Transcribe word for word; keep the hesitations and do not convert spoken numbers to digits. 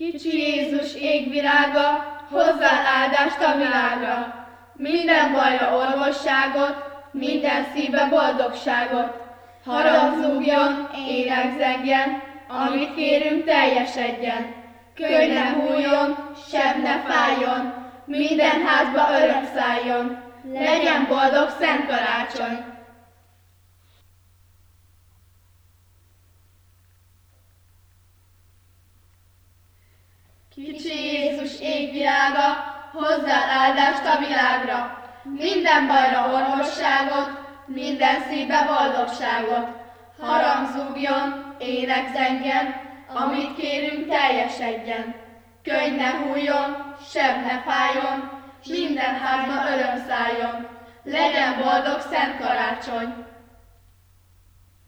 Kicsi Jézus égvirága, hozzá áldást a világra. Minden bajra orvosságot, minden szívbe boldogságot. Harang zúgjon, ének zengjen, amit kérünk teljesedjen. Könny ne hújjon, seb ne fájjon, minden házba öröm szálljon. Legyen boldog szent karácsony! Kicsi Jézus égvirága, hozzá áldást a világra. Minden bajra orvosságot, minden szívbe boldogságot. Harang zúgjon, ének zengjen, amit kérünk teljesedjen. Könny ne hújjon, seb ne fájjon, minden házba öröm szálljon. Legyen boldog szent karácsony!